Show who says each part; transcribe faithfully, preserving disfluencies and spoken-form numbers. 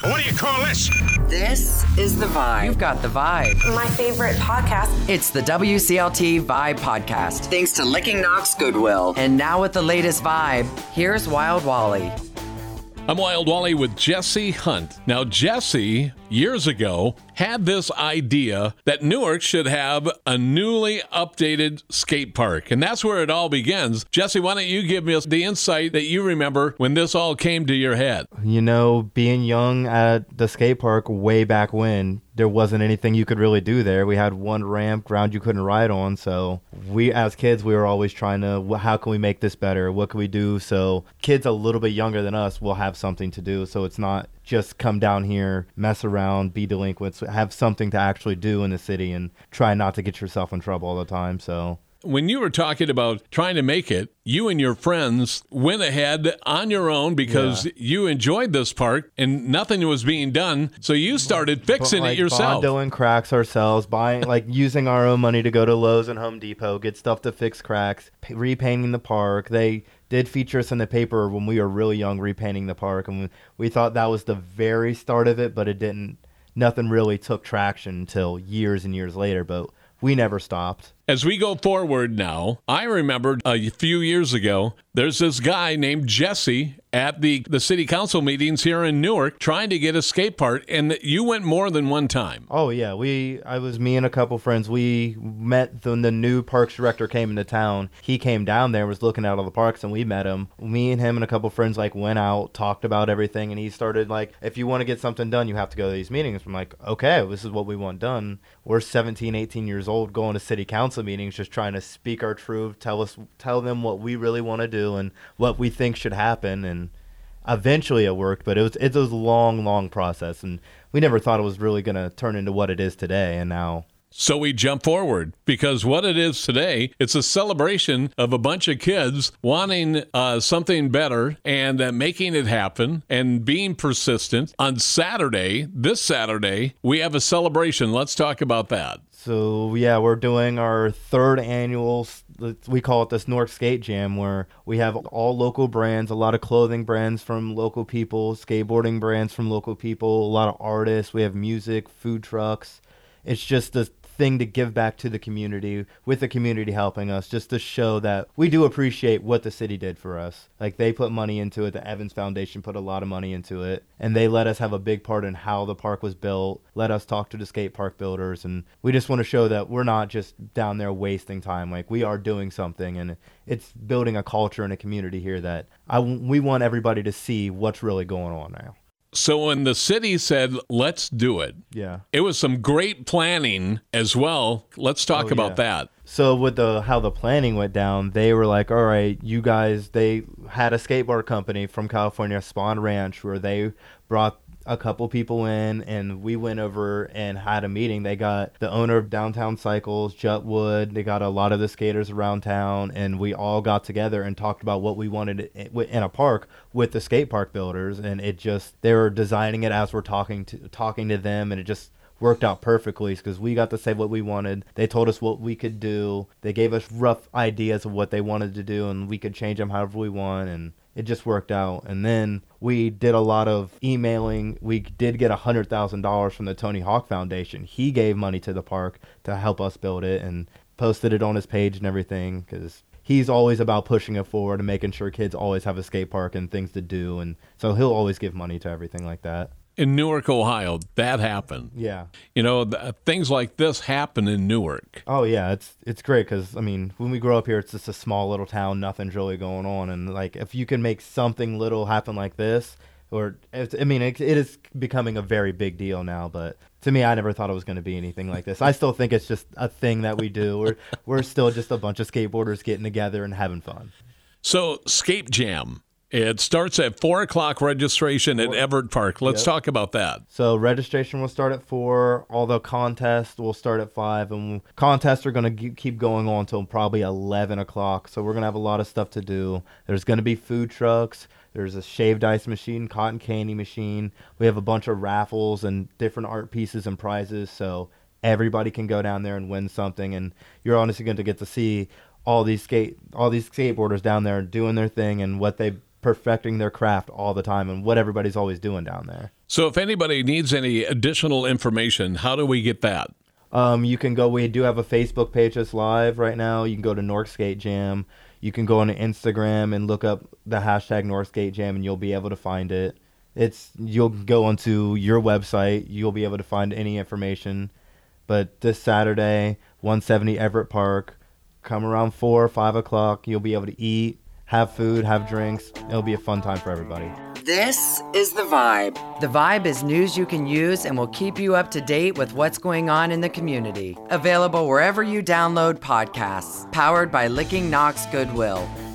Speaker 1: What do you call this?
Speaker 2: This is The Vibe.
Speaker 3: You've got The Vibe.
Speaker 4: My favorite podcast.
Speaker 3: It's the W C L T Vibe Podcast.
Speaker 2: Thanks to Licking Knox Goodwill.
Speaker 3: And now with the latest Vibe, here's Wild Wally.
Speaker 5: I'm Wild Wally with Jesse Hunt. Now, Jesse, years ago, had this idea that Newark should have a newly updated skate park. And that's where it all begins. Jesse, why don't you give me the insight that you remember when this all came to your head?
Speaker 6: You know, being young at the skate park way back when, there wasn't anything you could really do there. We had one ramp, ground you couldn't ride on. So we, as kids, we were always trying to, how can we make this better? What can we do? So kids a little bit younger than us will have something to do. So it's not just come down here, mess around, be delinquents, have something to actually do in the city and try not to get yourself in trouble all the time. So
Speaker 5: when you were talking about trying to make it, you and your friends went ahead on your own because yeah. you enjoyed this park and nothing was being done. So you started fixing
Speaker 6: but, like,
Speaker 5: it yourself.
Speaker 6: Bondoing cracks ourselves, buying, like using our own money to go to Lowe's and Home Depot, get stuff to fix cracks, p- repainting the park. They did feature us in the paper when we were really young, repainting the park. And we, we thought that was the very start of it, but it didn't, nothing really took traction until years and years later. But we never stopped.
Speaker 5: As we go forward now, I remembered a few years ago, there's this guy named Jesse at the, the city council meetings here in Newark trying to get a skate park, and you went more than one time.
Speaker 6: Oh, yeah. We, I was me and a couple friends. We met when the new parks director came into town. He came down there, was looking at all the parks, and we met him. Me and him and a couple friends like went out, talked about everything, and he started like, if you want to get something done, you have to go to these meetings. I'm like, okay, this is what we want done. We're seventeen, eighteen years old going to city council meetings, just trying to speak our truth, tell us, tell them what we really want to do and what we think should happen. And eventually it worked, but it was it was a long, long process, and we never thought it was really going to turn into what it is today. And now.
Speaker 5: So we jump forward, because what it is today, it's a celebration of a bunch of kids wanting uh, something better and uh, making it happen and being persistent. On Saturday, this Saturday, we have a celebration. Let's talk about that.
Speaker 6: So, yeah, we're doing our third annual, we call it this Newark Skate Jam, where we have all local brands, a lot of clothing brands from local people, skateboarding brands from local people, a lot of artists. We have music, food trucks. It's just a thing to give back to the community, with the community helping us, just to show that we do appreciate what the city did for us. Like, they put money into it. The Evans Foundation put a lot of money into it, and they let us have a big part in how the park was built, let us talk to the skate park builders, and we just want to show that we're not just down there wasting time. Like, we are doing something, and it's building a culture and a community here that I, we want everybody to see what's really going on now.
Speaker 5: So when the city said, let's do it,
Speaker 6: yeah,
Speaker 5: it was some great planning as well. Let's talk
Speaker 6: oh,
Speaker 5: about
Speaker 6: yeah.
Speaker 5: that.
Speaker 6: So with the how the planning went down, they were like, all right, you guys, they had a skateboard company from California, Spawn Ranch, where they brought a couple people in, and we went over and had a meeting. They got the owner of Downtown Cycles, Jut Wood. They got a lot of the skaters around town, and we all got together and talked about what we wanted in a park with the skate park builders. And it just, they were designing it as we're talking to talking to them, and it just worked out perfectly because we got to say what we wanted. They told us what we could do. They gave us rough ideas of what they wanted to do, and we could change them however we want, and it just worked out. And then we did a lot of emailing. We did get one hundred thousand dollars from the Tony Hawk Foundation. He gave money to the park to help us build it and posted it on his page and everything, because he's always about pushing it forward and making sure kids always have a skate park and things to do. And so he'll always give money to everything like that.
Speaker 5: In Newark, Ohio, that happened.
Speaker 6: Yeah.
Speaker 5: You know, th- things like this happen in Newark.
Speaker 6: Oh, yeah. It's it's great because, I mean, when we grow up here, it's just a small little town. Nothing's really going on. And, like, if you can make something little happen like this, or, it's, I mean, it, it is becoming a very big deal now. But to me, I never thought it was going to be anything like this. I still think it's just a thing that we do. We're, we're still just a bunch of skateboarders getting together and having fun.
Speaker 5: So, Skate Jam. It starts at four o'clock registration at Everett Park. Let's yep. talk about that.
Speaker 6: So registration will start at four. All the contests will start at five. And contests are going to keep going on until probably eleven o'clock. So we're going to have a lot of stuff to do. There's going to be food trucks. There's a shaved ice machine, cotton candy machine. We have a bunch of raffles and different art pieces and prizes. So everybody can go down there and win something. And you're honestly going to get to see all these skate, all these skateboarders down there doing their thing and what they perfecting their craft all the time and what everybody's always doing down there.
Speaker 5: So if anybody needs any additional information, how do we get that?
Speaker 6: Um, you can go, we do have a Facebook page that's live right now. You can go to North Skate Jam. You can go on Instagram and look up the hashtag North Skate Jam, and you'll be able to find it. It's You'll go onto your website. You'll be able to find any information. But this Saturday, one seventy Everett Park, come around four or five o'clock. You'll be able to eat, have food, have drinks. It'll be a fun time for everybody.
Speaker 2: This is The Vibe.
Speaker 3: The Vibe is news you can use and will keep you up to date with what's going on in the community. Available wherever you download podcasts. Powered by Licking Knox Goodwill.